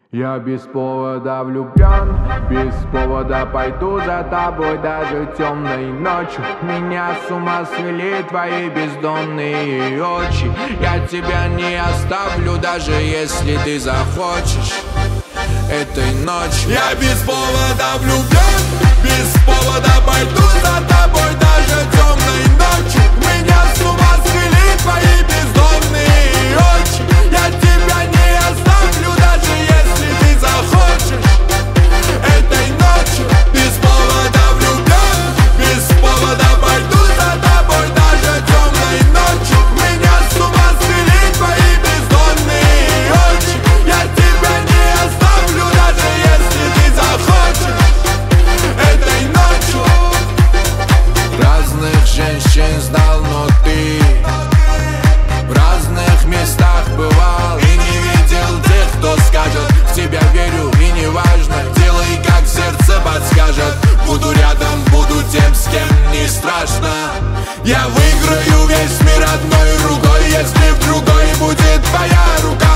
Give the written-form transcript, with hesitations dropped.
Я без повода влюблен, без повода пойду за тобой даже темной ночью. Меня с ума свели твои бездонные очи. Я тебя не оставлю, даже если ты захочешь этой ночью. Я без повода влюблен, без повода пойду за тобой даже темной ночью. Меня с ума свели твои бездонные очи. Я тебя не оставлю, даже если ты захочешь этой ночью. Без повода влюблен, без повода пойду за тобой даже темной ночью. Меня с ума свели твои бездонные очи. Я тебя не оставлю, даже если ты захочешь этой ночью. Разных женщин знал, но ты в разных местах бывал и не видел тех, кто скажет: в тебя верю и не важно, делай как сердце подскажет. Буду рядом, буду тем, с кем не страшно. Я выиграю весь мир одной рукой, если в другой будет твоя рука.